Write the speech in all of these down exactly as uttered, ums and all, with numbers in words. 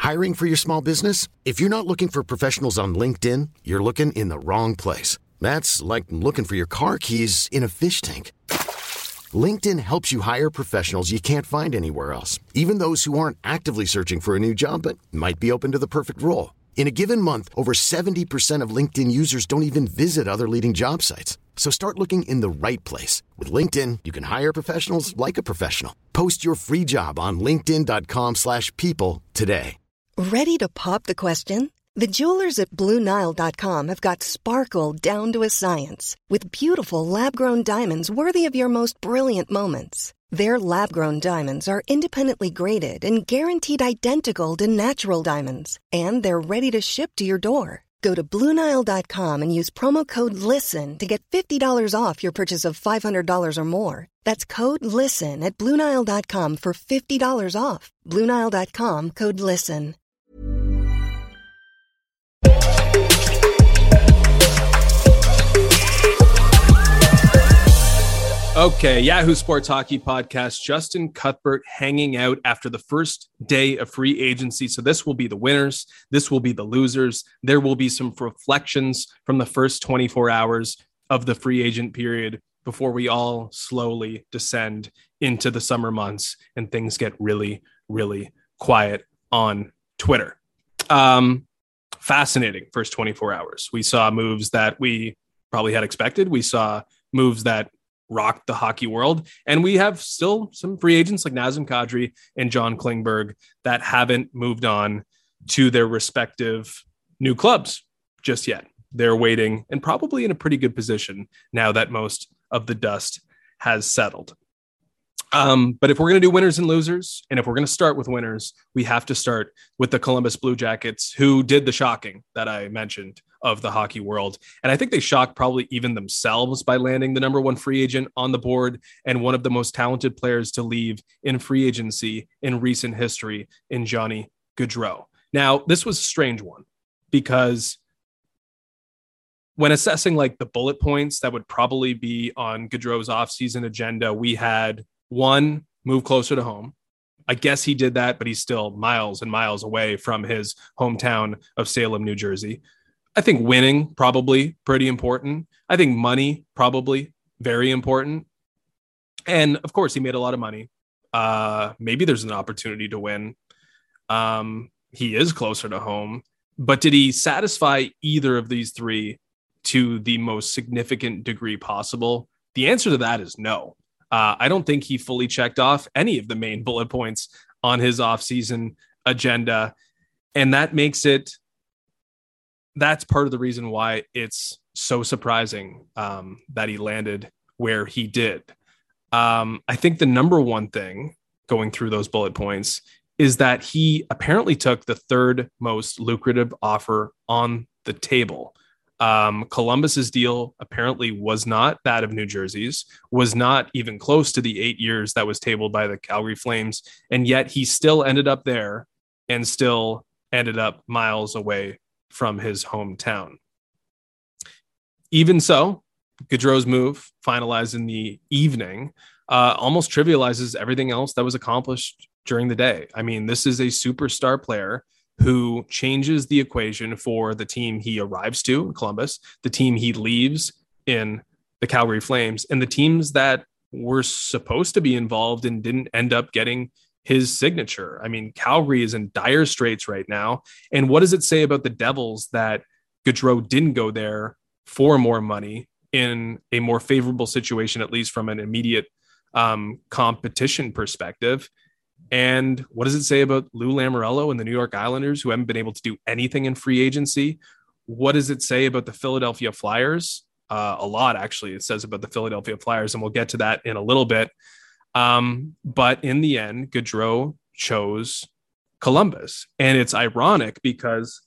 Hiring for your small business? If you're not looking for professionals on LinkedIn, you're looking in the wrong place. That's like looking for your car keys in a fish tank. LinkedIn helps you hire professionals you can't find anywhere else, even those who aren't actively searching for a new job but might be open to the perfect role. In a given month, over seventy percent of LinkedIn users don't even visit other leading job sites. So start looking in the right place. With LinkedIn, you can hire professionals like a professional. Post your free job on linkedin.com slash people today. Ready to pop the question? The jewelers at Blue Nile dot com have got sparkle down to a science with beautiful lab-grown diamonds worthy of your most brilliant moments. Their lab-grown diamonds are independently graded and guaranteed identical to natural diamonds, and they're ready to ship to your door. Go to Blue Nile dot com and use promo code LISTEN to get fifty dollars off your purchase of five hundred dollars or more. That's code LISTEN at Blue Nile dot com for fifty dollars off. Blue Nile dot com, code LISTEN. Okay, Yahoo Sports Hockey Podcast. Justin Cuthbert hanging out after the first day of free agency. So this will be the winners. This will be the losers. There will be some reflections from the first twenty-four hours of the free agent period before we all slowly descend into the summer months and things get really, really quiet on Twitter. Um, fascinating first twenty-four hours. We saw moves that we probably had expected. We saw moves that rocked the hockey world. And we have still some free agents like Nazem Kadri and John Klingberg that haven't moved on to their respective new clubs just yet. They're waiting and probably in a pretty good position now that most of the dust has settled. Um, but if we're going to do winners and losers, and if we're going to start with winners, we have to start with the Columbus Blue Jackets, who did the shocking that I mentioned of the hockey world. And I think they shocked probably even themselves by landing the number one free agent on the board and one of the most talented players to leave in free agency in recent history in Johnny Gaudreau. Now, this was a strange one because when assessing like the bullet points that would probably be on Gaudreau's offseason agenda, we had one, move closer to home. I guess he did that, but he's still miles and miles away from his hometown of Salem, New Jersey. I think winning, probably pretty important. I think money, probably very important. And of course, he made a lot of money. Uh, maybe there's an opportunity to win. Um, he is closer to home. But did he satisfy either of these three to the most significant degree possible? The answer to that is no. Uh, I don't think he fully checked off any of the main bullet points on his offseason agenda. And that makes it, that's part of the reason why it's so surprising um, that he landed where he did. Um, I think the number one thing going through those bullet points is that he apparently took the third most lucrative offer on the table. Um, Columbus's deal apparently was not that of New Jersey's, was not even close to the eight years that was tabled by the Calgary Flames. And yet he still ended up there and still ended up miles away from his hometown. Even so, Gaudreau's move, finalized in the evening, uh, almost trivializes everything else that was accomplished during the day. I mean, this is a superstar player who changes the equation for the team he arrives to in Columbus, the team he leaves in the Calgary Flames, and the teams that were supposed to be involved and didn't end up getting his signature. I mean, Calgary is in dire straits right now. And what does it say about the Devils that Gaudreau didn't go there for more money in a more favorable situation, at least from an immediate um, competition perspective? And what does it say about Lou Lamoriello and the New York Islanders, who haven't been able to do anything in free agency? What does it say about the Philadelphia Flyers? Uh, a lot, actually, it says about the Philadelphia Flyers, and we'll get to that in a little bit. Um, but in the end, Gaudreau chose Columbus. And it's ironic because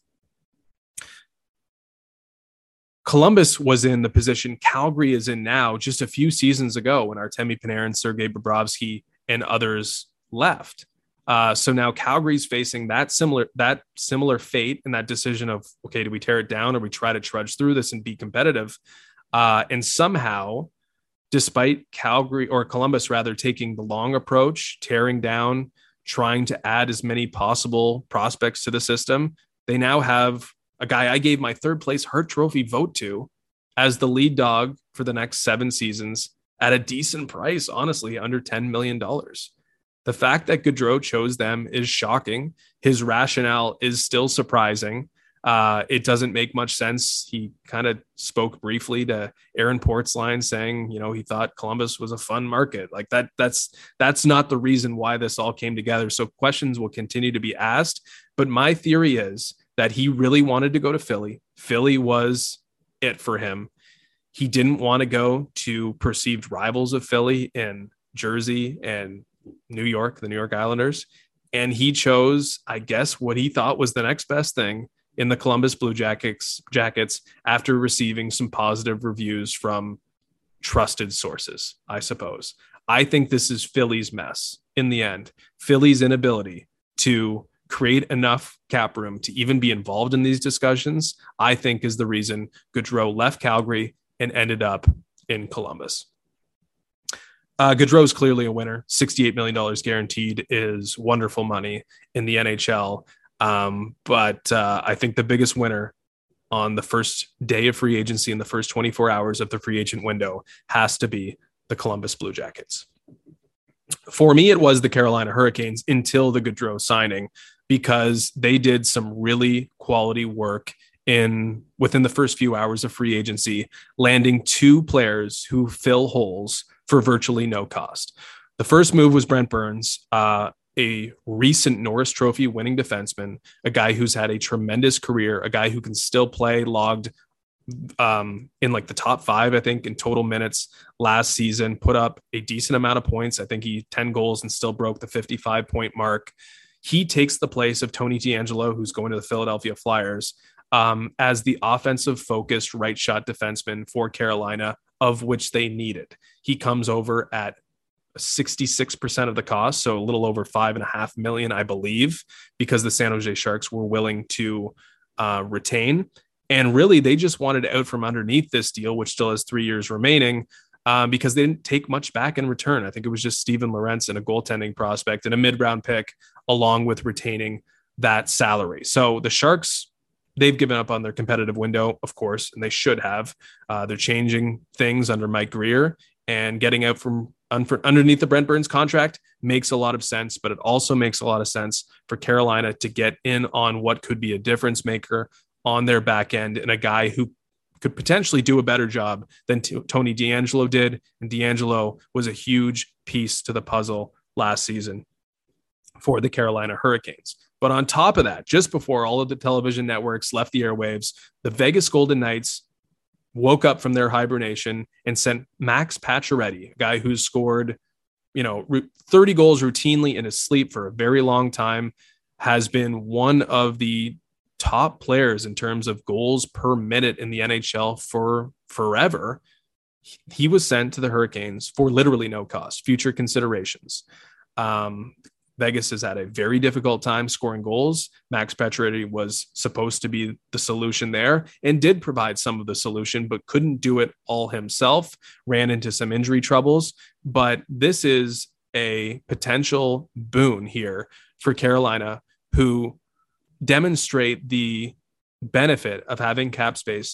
Columbus was in the position Calgary is in now just a few seasons ago when Artemi Panarin, Sergei Bobrovsky, and others left. Uh, so now Calgary's facing that similar that similar fate and that decision of, okay, do we tear it down or we try to trudge through this and be competitive? Uh, and somehow, despite Calgary or Columbus rather taking the long approach, tearing down trying to add as many possible prospects to the system, they now have a guy I gave my third place Hart Trophy vote to as the lead dog for the next seven seasons at a decent price, honestly, under ten million dollars. The fact that Gaudreau chose them is shocking. His rationale is still surprising. Uh, it doesn't make much sense. He kind of spoke briefly to Aaron Portzline saying, you know, he thought Columbus was a fun market. Like that, that's, that's not the reason why this all came together. So questions will continue to be asked, but my theory is that he really wanted to go to Philly. Philly was it for him. He didn't want to go to perceived rivals of Philly in Jersey and New York, the New York Islanders. And he chose, I guess, what he thought was the next best thing in the Columbus Blue Jackets, Jackets after receiving some positive reviews from trusted sources, I suppose. I think this is Philly's mess in the end. Philly's inability to create enough cap room to even be involved in these discussions, I think is the reason Gaudreau left Calgary and ended up in Columbus. Uh, Gaudreau is clearly a winner. sixty-eight million dollars guaranteed is wonderful money in the N H L. Um, but uh, I think the biggest winner on the first day of free agency in the first twenty-four hours of the free agent window has to be the Columbus Blue Jackets. For me, it was the Carolina Hurricanes until the Gaudreau signing, because they did some really quality work in within the first few hours of free agency, landing two players who fill holes for virtually no cost. The first move was Brent Burns, uh, a recent Norris Trophy winning defenseman, a guy who's had a tremendous career, a guy who can still play, logged um, in like the top five, I think, in total minutes last season, put up a decent amount of points. I think he ten goals and still broke the fifty-five point mark. He takes the place of Tony DeAngelo, who's going to the Philadelphia Flyers, um, as the offensive focused right shot defenseman for Carolina, of which they needed. He comes over at sixty-six percent of the cost, so a little over five and a half million, I believe, because the San Jose Sharks were willing to uh, retain. And really, they just wanted out from underneath this deal, which still has three years remaining, um, because they didn't take much back in return. I think it was just Steven Lorentz and a goaltending prospect and a mid-round pick, along with retaining that salary. So the Sharks, they've given up on their competitive window, of course, and they should have. Uh, they're changing things under Mike Grier, and getting out from underneath the Brent Burns contract makes a lot of sense, but it also makes a lot of sense for Carolina to get in on what could be a difference maker on their back end, and a guy who could potentially do a better job than t- Tony DeAngelo did. And DeAngelo was a huge piece to the puzzle last season for the Carolina Hurricanes. But on top of that, just before all of the television networks left the airwaves, the Vegas Golden Knights woke up from their hibernation and sent Max Pacioretty, a guy who's scored, you know, thirty goals routinely in his sleep for a very long time, has been one of the top players in terms of goals per minute in the N H L for forever. He was sent to the Hurricanes for literally no cost, future considerations. Um, Vegas has had a very difficult time scoring goals. Max Pacioretty was supposed to be the solution there and did provide some of the solution, but couldn't do it all himself, ran into some injury troubles. But this is a potential boon here for Carolina, who demonstrate the benefit of having cap space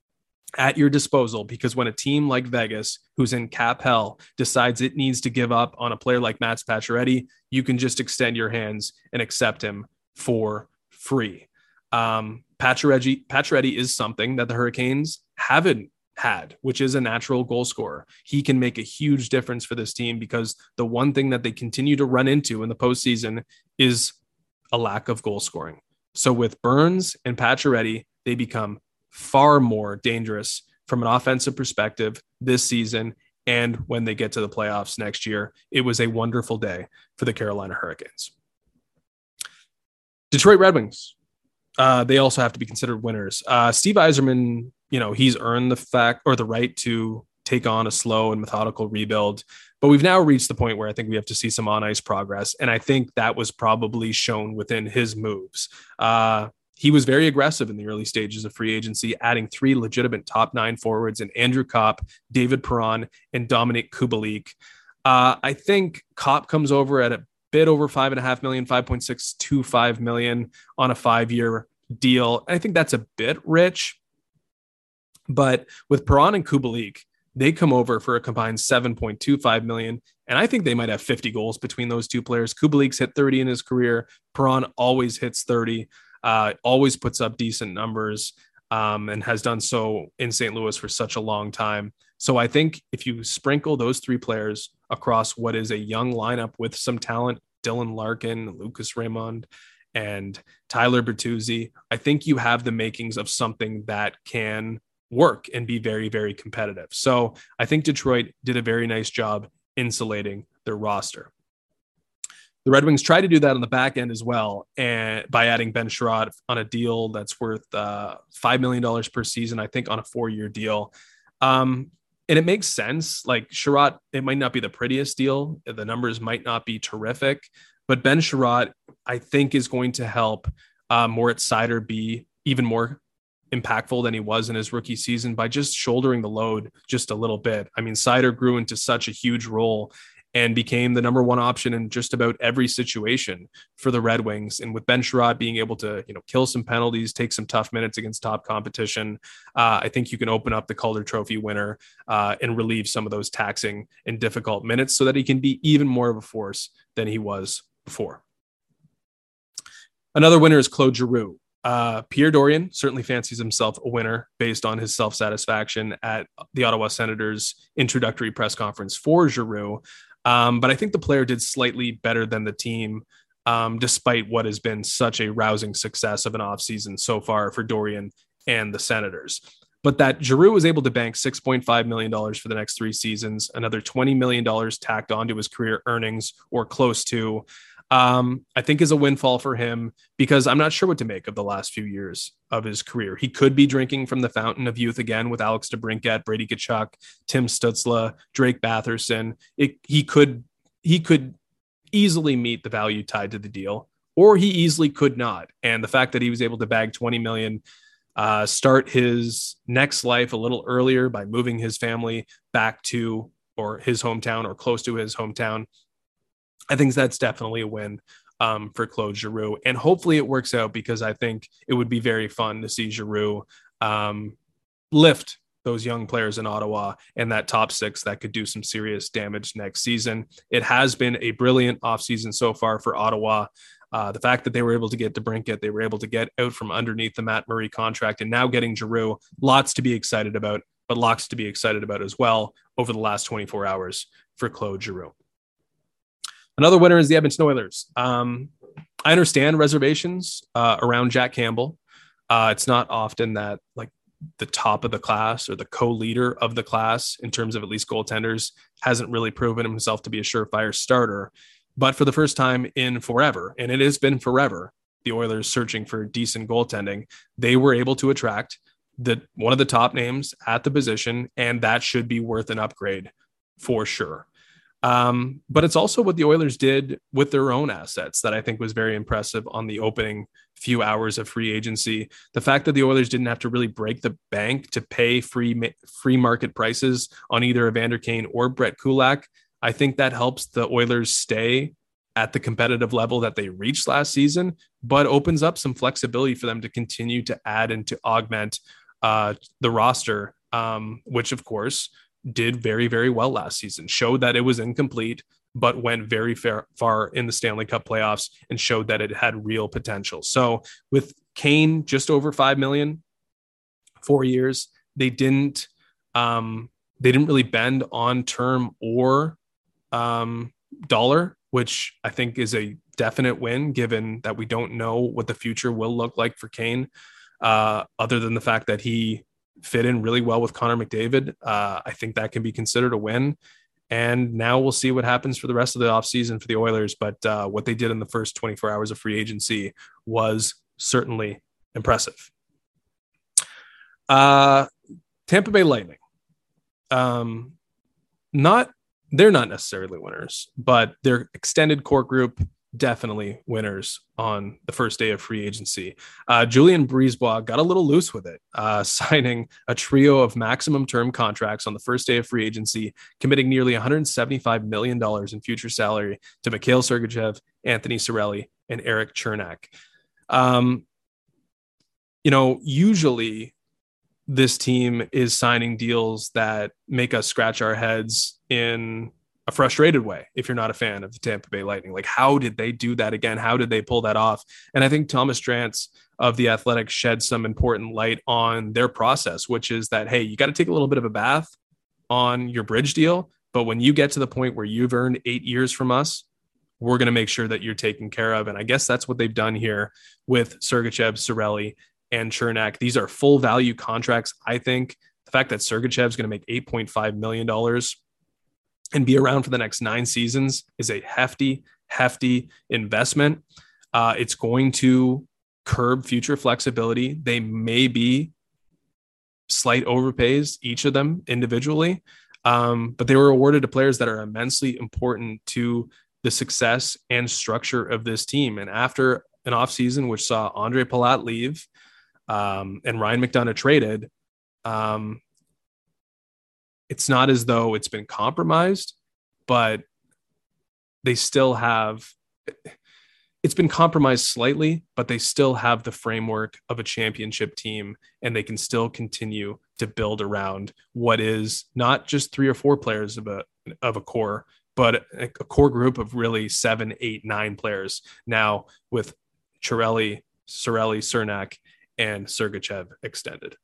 at your disposal, because when a team like Vegas, who's in cap hell, decides it needs to give up on a player like Max Pacioretty, you can just extend your hands and accept him for free. Um, Pacioretty, Pacioretty is something that the Hurricanes haven't had, which is a natural goal scorer. He can make a huge difference for this team, because the one thing that they continue to run into in the postseason is a lack of goal scoring. So with Burns and Pacioretty, they become far more dangerous from an offensive perspective this season. And when they get to the playoffs next year, it was a wonderful day for the Carolina Hurricanes. Detroit Red Wings, uh, they also have to be considered winners. Uh, Steve Yzerman, you know, he's earned the fact or the right to take on a slow and methodical rebuild, but we've now reached the point where I think we have to see some on-ice progress. And I think that was probably shown within his moves. Uh, he was very aggressive in the early stages of free agency, adding three legitimate top nine forwards in Andrew Kopp, David Perron, and Dominic Kubalik. Uh, I think Kopp comes over at a bit over five and a half million, five point six two five million on a five-year deal. I think that's a bit rich, but with Perron and Kubalik, they come over for a combined seven point two five million. And I think they might have fifty goals between those two players. Kubalik's hit thirty in his career. Perron always hits thirty, uh, always puts up decent numbers, um, and has done so in Saint Louis for such a long time. So I think if you sprinkle those three players across what is a young lineup with some talent, Dylan Larkin, Lucas Raymond, and Tyler Bertuzzi, I think you have the makings of something that can work and be very, very competitive. So I think Detroit did a very nice job insulating their roster. The Red Wings tried to do that on the back end as well, and by adding Ben Sherratt on a deal that's worth uh, five million dollars per season, I think on a four-year deal. Um, and it makes sense. Like Sherratt, it might not be the prettiest deal. The numbers might not be terrific, but Ben Sherratt, I think, is going to help uh, Moritz Seider be even more impactful than he was in his rookie season by just shouldering the load just a little bit. I mean, Seider grew into such a huge role and became the number one option in just about every situation for the Red Wings. And with Ben Sherratt being able to, you know, kill some penalties, take some tough minutes against top competition, uh, I think you can open up the Calder Trophy winner uh, and relieve some of those taxing and difficult minutes so that he can be even more of a force than he was before. Another winner is Claude Giroux. Uh, Pierre Dorion certainly fancies himself a winner based on his self-satisfaction at the Ottawa Senators introductory press conference for Giroux. Um, but I think the player did slightly better than the team, um, despite what has been such a rousing success of an offseason so far for Dorion and the Senators. But that Giroux was able to bank six point five million dollars for the next three seasons, another twenty million dollars tacked onto his career earnings or close to, um, I think is a windfall for him, because I'm not sure what to make of the last few years of his career. He could be drinking from the fountain of youth again with Alex DeBrincat, Brady Tkachuk, Tim Stützle, Drake Batherson. It, he could he could easily meet the value tied to the deal, or he easily could not. And the fact that he was able to bag twenty million dollars, uh, start his next life a little earlier by moving his family back to or his hometown or close to his hometown, I think that's definitely a win um, for Claude Giroux. And hopefully it works out, because I think it would be very fun to see Giroux um, lift those young players in Ottawa and that top six that could do some serious damage next season. It has been a brilliant offseason so far for Ottawa. Uh, the fact that they were able to get DeBrincat, they were able to get out from underneath the Matt Murray contract, and now getting Giroux, lots to be excited about, but lots to be excited about as well over the last twenty-four hours for Claude Giroux. Another winner is the Edmonton Oilers. Um, I understand reservations uh, around Jack Campbell. Uh, it's not often that like the top of the class or the co-leader of the class in terms of at least goaltenders hasn't really proven himself to be a surefire starter. But for the first time in forever, and it has been forever, the Oilers searching for decent goaltending, they were able to attract the one of the top names at the position, and that should be worth an upgrade for sure. Um, but it's also what the Oilers did with their own assets that I think was very impressive on the opening few hours of free agency. The fact that the Oilers didn't have to really break the bank to pay free free market prices on either Evander Kane or Brett Kulak, I think that helps the Oilers stay at the competitive level that they reached last season, but opens up some flexibility for them to continue to add and to augment uh, the roster, um, which of course did very, very well last season, showed that it was incomplete, but went very far, far in the Stanley Cup playoffs and showed that it had real potential. So with Kane just over five million, four years, they didn't, um, they didn't really bend on term or um, dollar, which I think is a definite win, given that we don't know what the future will look like for Kane, uh, other than the fact that he fit in really well with Connor McDavid. Uh, I think that can be considered a win. And now we'll see what happens for the rest of the offseason for the Oilers. But uh, what they did in the first twenty-four hours of free agency was certainly impressive. Uh, Tampa Bay Lightning. Um, not, they're not necessarily winners, but their extended core group definitely winners on the first day of free agency. Uh, Julian Brisebois got a little loose with it, uh, signing a trio of maximum term contracts on the first day of free agency, committing nearly one hundred seventy-five million dollars in future salary to Mikhail Sergachev, Anthony Cirelli, and Erik Cernak. Um, you know, usually this team is signing deals that make us scratch our heads in a frustrated way if you're not a fan of the Tampa Bay Lightning. Like, how did they do that again? How did they pull that off? And I think Thomas Drance of The Athletic shed some important light on their process, which is that, hey, you got to take a little bit of a bath on your bridge deal, but when you get to the point where you've earned eight years from us, we're going to make sure that you're taken care of. And I guess that's what they've done here with Sergachev, Cirelli, and Cernak. These are full value contracts. I think the fact that Sergachev is going to make eight point five million dollars and be around for the next nine seasons is a hefty, hefty investment. Uh, it's going to curb future flexibility. They may be slight overpays, each of them individually, um, but they were awarded to players that are immensely important to the success and structure of this team. And after an offseason, which saw Andre Palat leave um, and Ryan McDonough traded, um, it's not as though it's been compromised, but they still have, it's been compromised slightly, but they still have the framework of a championship team, and they can still continue to build around what is not just three or four players of a, of a core, but a, a core group of really seven, eight, nine players now with Cirelli, Cirelli, Cernak, and Sergachev extended.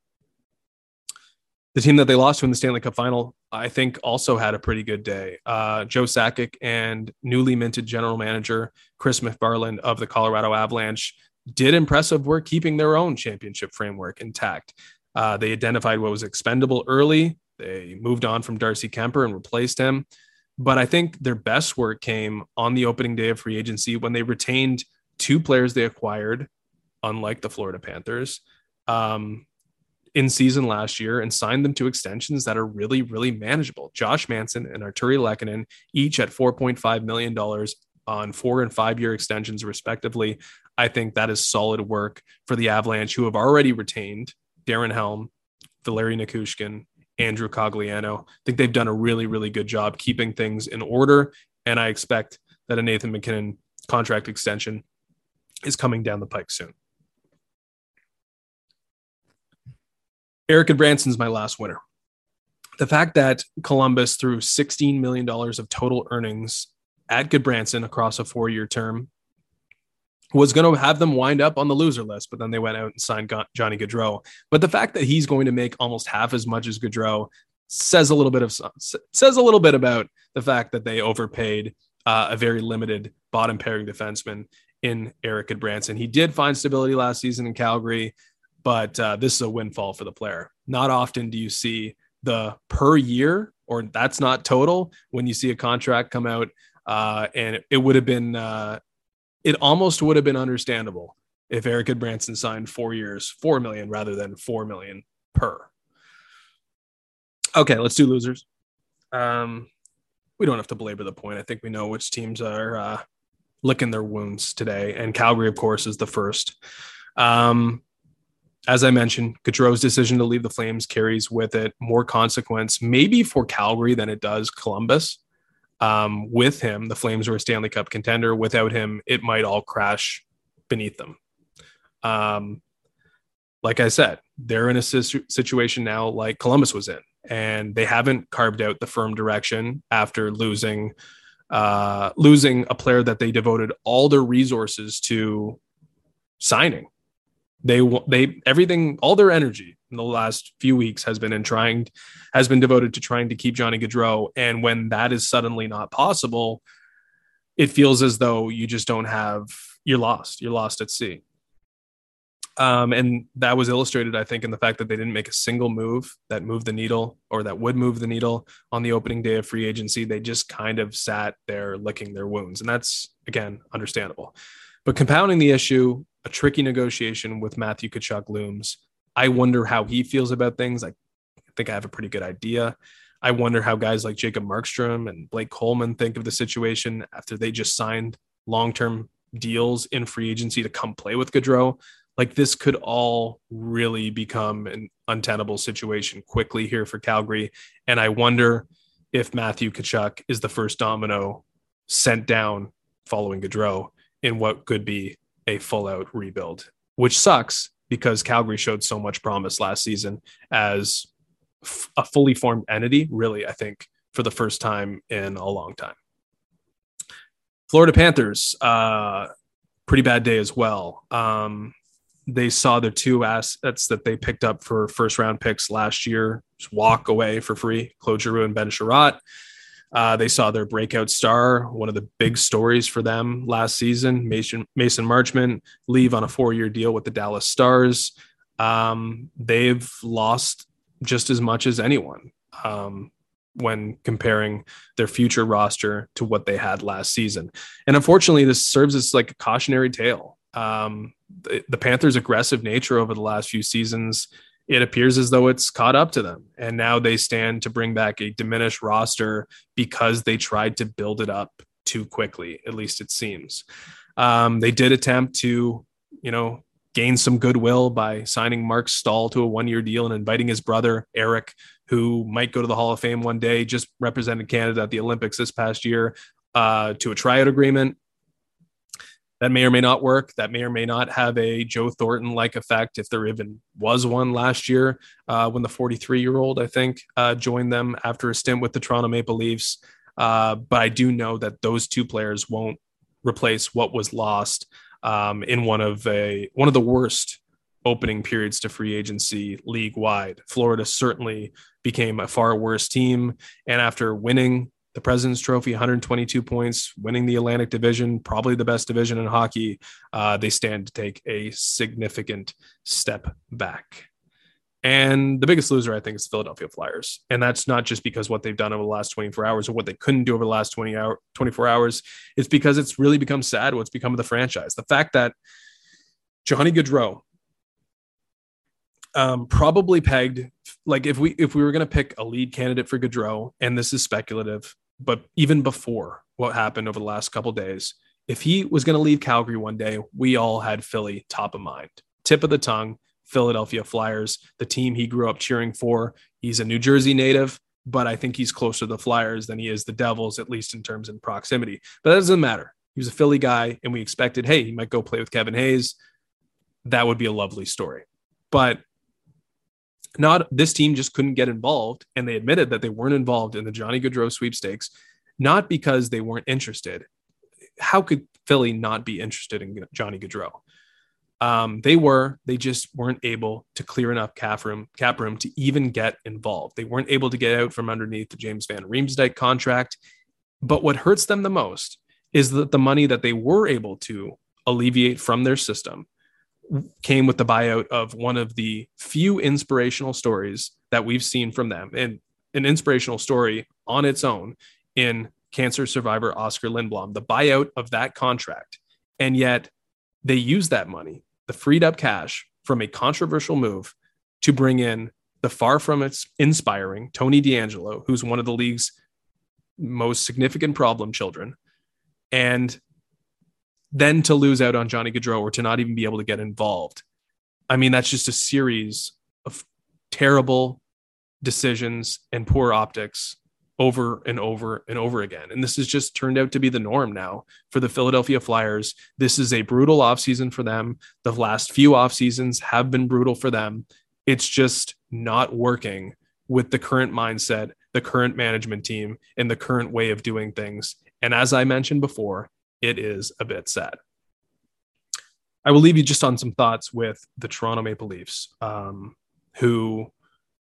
The team that they lost to in the Stanley Cup final, I think, also had a pretty good day. Uh, Joe Sakic and newly minted general manager Chris McFarland of the Colorado Avalanche did impressive work keeping their own championship framework intact. Uh, they identified what was expendable early. They moved on from Darcy Kemper and replaced him. But I think their best work came on the opening day of free agency when they retained two players they acquired, unlike the Florida Panthers, um, in season last year, and signed them to extensions that are really, really manageable. Josh Manson and Arturi Lehkonen, each at four point five million dollars on four and five year extensions, respectively. I think that is solid work for the Avalanche, who have already retained Darren Helm, Valeri Nikushkin, Andrew Cogliano. I think they've done a really, really good job keeping things in order. And I expect that a Nathan MacKinnon contract extension is coming down the pike soon. Erik Gudbranson's my last winner. The fact that Columbus threw sixteen million dollars of total earnings at Gudbranson across a four-year term was going to have them wind up on the loser list, but then they went out and signed Johnny Gaudreau. But the fact that he's going to make almost half as much as Gaudreau says a little bit of says a little bit about the fact that they overpaid uh, a very limited bottom pairing defenseman in Erik Gudbranson. He did find stability last season in Calgary, but uh, this is a windfall for the player. Not often do you see the per year, or that's not total, when you see a contract come out, uh, and it, it would have been, uh, it almost would have been understandable if Erik Gudbranson signed four years, four million rather than four million per. Okay, let's do losers. Um, we don't have to belabor the point. I think we know which teams are uh, licking their wounds today, and Calgary, of course, is the first. Um, As I mentioned, Gaudreau's decision to leave the Flames carries with it more consequence, maybe for Calgary than it does Columbus. Um, with him, the Flames were a Stanley Cup contender. Without him, it might all crash beneath them. Um, like I said, they're in a situ- situation now like Columbus was in, and they haven't carved out the firm direction after losing, uh, losing a player that they devoted all their resources to signing. They, they, everything, all their energy in the last few weeks has been in trying, has been devoted to trying to keep Johnny Gaudreau. And when that is suddenly not possible, it feels as though you just don't have, you're lost, you're lost at sea. Um, and that was illustrated, I think, in the fact that they didn't make a single move that moved the needle or that would move the needle on the opening day of free agency. They just kind of sat there licking their wounds. And that's, again, understandable. But compounding the issue, a tricky negotiation with Matthew Tkachuk looms. I wonder how he feels about things. I think I have a pretty good idea. I wonder how guys like Jacob Markstrom and Blake Coleman think of the situation after they just signed long-term deals in free agency to come play with Gaudreau, like this could all really become an untenable situation quickly here for Calgary. And I wonder if Matthew Tkachuk is the first domino sent down following Gaudreau in what could be a full-out rebuild, which sucks because Calgary showed so much promise last season as f- a fully formed entity, really, I think, for the first time in a long time. Florida Panthers, uh, pretty bad day as well. Um, they saw their two assets that they picked up for first round picks last year just walk away for free, Claude Giroux and Ben Chiarot. Uh, they saw their breakout star, one of the big stories for them last season, Mason, Mason Marchment, leave on a four-year deal with the Dallas Stars. Um, they've lost just as much as anyone um, when comparing their future roster to what they had last season. And unfortunately, this serves as like a cautionary tale. Um, the, the Panthers' aggressive nature over the last few seasons, it appears as though it's caught up to them. And now they stand to bring back a diminished roster because they tried to build it up too quickly, at least it seems. Um, they did attempt to, you know, gain some goodwill by signing Mark Stahl to a one-year deal and inviting his brother, Eric, who might go to the Hall of Fame one day, just represented Canada at the Olympics this past year, uh, to a tryout agreement. That may or may not work. That may or may not have a Joe Thornton-like effect, if there even was one last year, uh, when the forty-three-year-old, I think, uh, joined them after a stint with the Toronto Maple Leafs. Uh, but I do know that those two players won't replace what was lost um, in one of a one of the worst opening periods to free agency league-wide. Florida certainly became a far worse team, and after winning the President's Trophy, one hundred twenty-two points, winning the Atlantic Division, probably the best division in hockey, uh, they stand to take a significant step back. And the biggest loser, I think, is the Philadelphia Flyers. And that's not just because what they've done over the last twenty-four hours or what they couldn't do over the last twenty hour, twenty-four hours. It's because it's really become sad what's become of the franchise. The fact that Johnny Gaudreau, um, probably pegged, like if we if we were going to pick a lead candidate for Gaudreau, and this is speculative, but even before what happened over the last couple of days, if he was going to leave Calgary one day, we all had Philly top of mind, tip of the tongue. Philadelphia Flyers, the team he grew up cheering for. He's a New Jersey native, but I think he's closer to the Flyers than he is the Devils, at least in terms of proximity. But that doesn't matter. He was a Philly guy, and we expected, hey, he might go play with Kevin Hayes. That would be a lovely story. But not this team just couldn't get involved, and they admitted that they weren't involved in the Johnny Gaudreau sweepstakes, not because they weren't interested. How could Philly not be interested in Johnny Gaudreau? Um, they were, they just weren't able to clear enough cap room, cap room to even get involved. They weren't able to get out from underneath the James Van Riemsdyk contract. But what hurts them the most is that the money that they were able to alleviate from their system came with the buyout of one of the few inspirational stories that we've seen from them, and an inspirational story on its own in cancer survivor Oscar Lindblom, the buyout of that contract. And yet they used that money, the freed up cash from a controversial move, to bring in the far from its inspiring Tony DeAngelo, who's one of the league's most significant problem children, and then to lose out on Johnny Gaudreau or to not even be able to get involved. I mean, that's just a series of terrible decisions and poor optics over and over and over again. And this has just turned out to be the norm now for the Philadelphia Flyers. This is a brutal offseason for them. The last few off seasons have been brutal for them. It's just not working with the current mindset, the current management team, and the current way of doing things. And as I mentioned before, it is a bit sad. I will leave you just on some thoughts with the Toronto Maple Leafs, um, who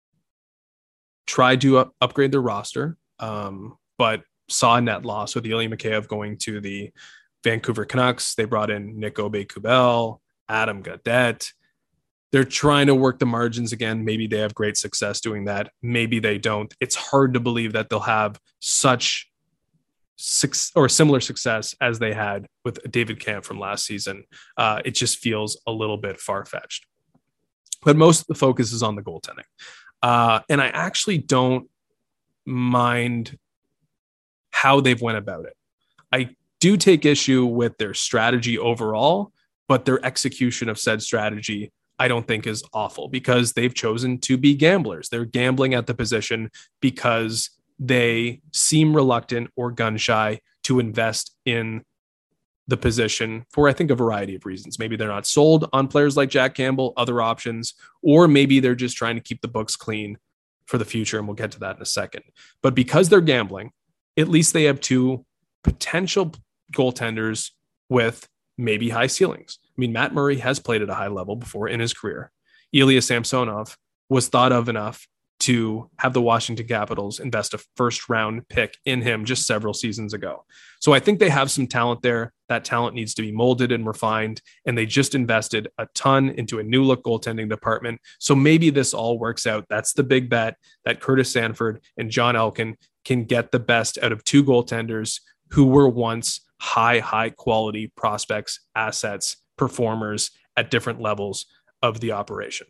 tried to up- upgrade their roster, um, but saw a net loss with Ilya Mikheyev going to the Vancouver Canucks. They brought in Nick Aube-Kubel, Adam Gaudette. They're trying to work the margins again. Maybe they have great success doing that. Maybe they don't. It's hard to believe that they'll have such six or similar success as they had with David Kampf from last season. Uh, it just feels a little bit far-fetched. But most of the focus is on the goaltending. Uh, and I actually don't mind how they've went about it. I do take issue with their strategy overall, but their execution of said strategy, I don't think is awful because they've chosen to be gamblers. They're gambling at the position because they seem reluctant or gun shy to invest in the position for, I think, a variety of reasons. Maybe they're not sold on players like Jack Campbell, other options, or maybe they're just trying to keep the books clean for the future. And we'll get to that in a second. But because they're gambling, at least they have two potential goaltenders with maybe high ceilings. I mean, Matt Murray has played at a high level before in his career. Ilya Samsonov was thought of enough to have the Washington Capitals invest a first round pick in him just several seasons ago. So I think they have some talent there. That talent needs to be molded and refined. And they just invested a ton into a new look goaltending department. So maybe this all works out. That's the big bet that Curtis Sanford and John Elkin can get the best out of two goaltenders who were once high, high quality prospects, assets, performers at different levels of the operation.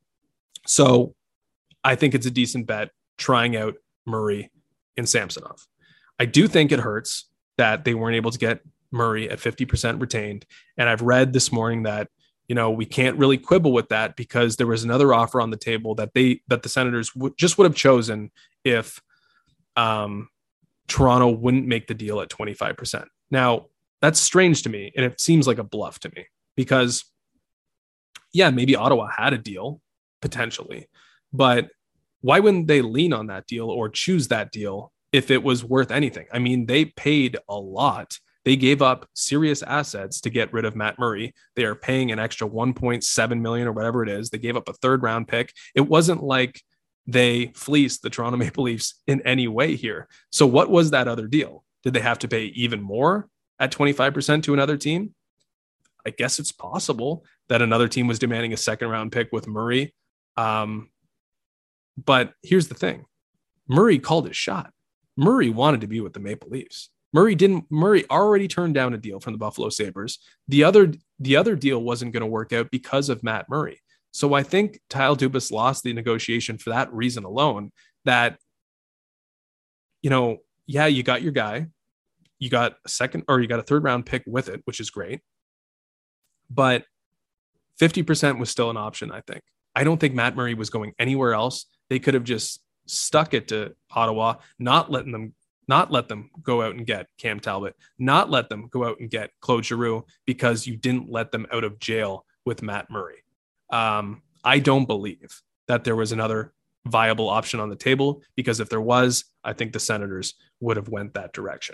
So I think it's a decent bet trying out Murray and Samsonov. I do think it hurts that they weren't able to get Murray at fifty percent retained. And I've read this morning that, you know, we can't really quibble with that because there was another offer on the table that they, that the Senators w- just would have chosen if um, Toronto wouldn't make the deal at twenty-five percent. Now, that's strange to me. And it seems like a bluff to me because, yeah, maybe Ottawa had a deal potentially, but why wouldn't they lean on that deal or choose that deal if it was worth anything? I mean, they paid a lot. They gave up serious assets to get rid of Matt Murray. They are paying an extra one point seven million dollars or whatever it is. They gave up a third round pick. It wasn't like they fleeced the Toronto Maple Leafs in any way here. So what was that other deal? Did they have to pay even more at twenty-five percent to another team? I guess it's possible that another team was demanding a second round pick with Murray. Um, but here's the thing. Murray called his shot. Murray wanted to be with the Maple Leafs. Murray didn't. Murray already turned down a deal from the Buffalo Sabres. The other, the other deal wasn't going to work out because of Matt Murray. So I think Kyle Dubas lost the negotiation for that reason alone, that, you know, yeah, you got your guy, you got a second or you got a third round pick with it, which is great. But fifty percent was still an option, I think. I don't think Matt Murray was going anywhere else. They could have just stuck it to Ottawa, not letting them, not let them go out and get Cam Talbot, not let them go out and get Claude Giroux because you didn't let them out of jail with Matt Murray. Um, I don't believe that there was another viable option on the table, because if there was, I think the Senators would have went that direction.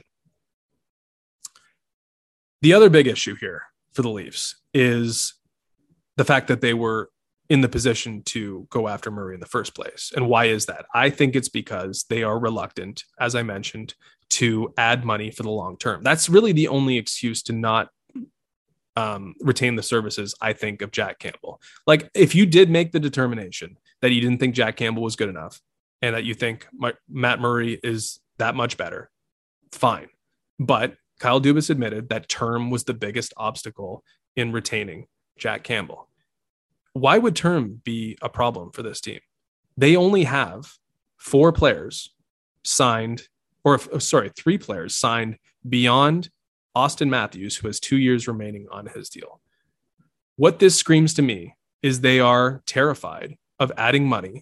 The other big issue here for the Leafs is the fact that they were in the position to go after Murray in the first place. And why is that? I think it's because they are reluctant, as I mentioned, to add money for the long term. That's really the only excuse to not um, retain the services, I think, of Jack Campbell. Like, if you did make the determination that you didn't think Jack Campbell was good enough and that you think my, Matt Murray is that much better, fine. But Kyle Dubas admitted that term was the biggest obstacle in retaining Jack Campbell. Why would term be a problem for this team? They only have four players signed, or sorry, three players signed beyond Austin Matthews, who has two years remaining on his deal. What this screams to me is they are terrified of adding money,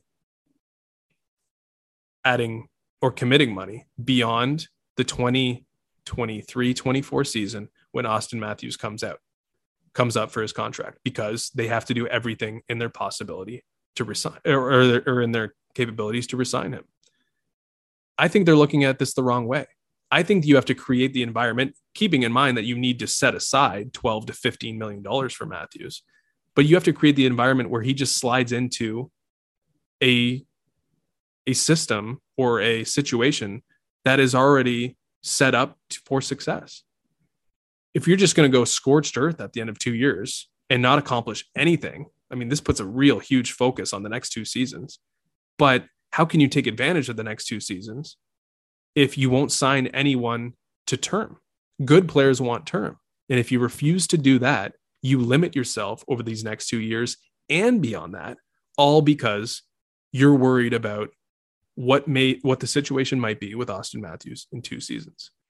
adding or committing money beyond the twenty twenty-three twenty-four season when Austin Matthews comes out. comes up for his contract, because they have to do everything in their possibility to resign or, or, or in their capabilities to resign him. I think they're looking at this the wrong way. I think you have to create the environment, keeping in mind that you need to set aside twelve to fifteen million dollars for Matthews, but you have to create the environment where he just slides into a, a system or a situation that is already set up to, for success. If you're just going to go scorched earth at the end of two years and not accomplish anything, I mean, this puts a real huge focus on the next two seasons. But how can you take advantage of the next two seasons if you won't sign anyone to term? Good players want term. And if you refuse to do that, you limit yourself over these next two years and beyond that, all because you're worried about what may what the situation might be with Austin Matthews in two seasons.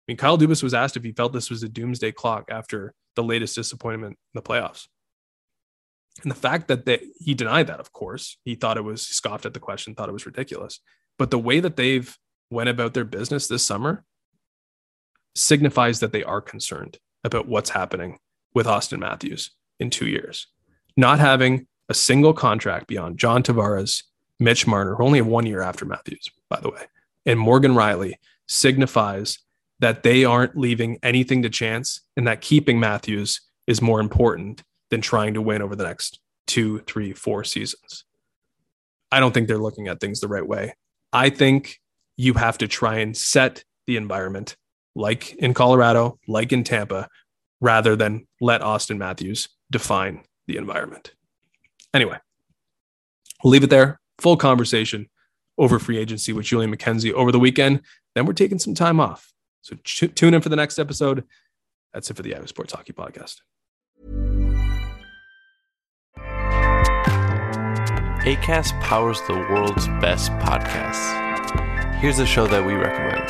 mean, Kyle Dubas was asked if he felt this was a doomsday clock after the latest disappointment in the playoffs. And the fact that they, he denied that, of course, he thought it was, he scoffed at the question, thought it was ridiculous. But the way that they've went about their business this summer signifies that they are concerned about what's happening with Auston Matthews in two years. Not having a single contract beyond John Tavares, Mitch Marner, who only have one year after Matthews, by the way, and Morgan Rielly signifies that they aren't leaving anything to chance and that keeping Matthews is more important than trying to win over the next two, three, four seasons. I don't think they're looking at things the right way. I think you have to try and set the environment like in Colorado, like in Tampa, rather than let Auston Matthews define the environment. Anyway, we'll leave it there. Full conversation over free agency with Julian McKenzie over the weekend. Then we're taking some time off. So t- tune in for the next episode. That's it for the Yahoo Sports Hockey Podcast. Acast powers the world's best podcasts. Here's a show that we recommend.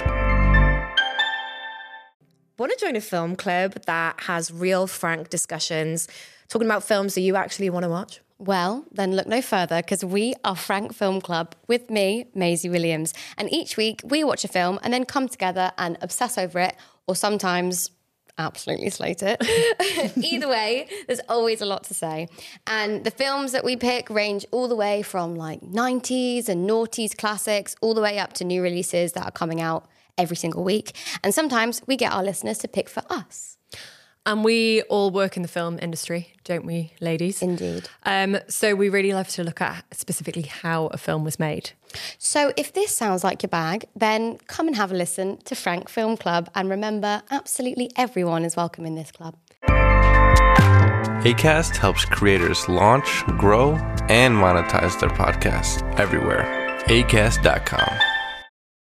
Want to join a film club that has real, frank discussions, talking about films that you actually want to watch? Well, then look no further, because we are Frank Film Club with me, Maisie Williams. And each week we watch a film and then come together and obsess over it, or sometimes absolutely slate it. Either way, there's always a lot to say. And the films that we pick range all the way from like nineties and noughties classics, all the way up to new releases that are coming out every single week. And sometimes we get our listeners to pick for us. And we all work in the film industry, don't we, ladies? Indeed. Um, so we really love to look at specifically how a film was made. So if this sounds like your bag, then come and have a listen to Frank Film Club. And remember, absolutely everyone is welcome in this club. Acast helps creators launch, grow, and monetize their podcasts everywhere. acast dot com.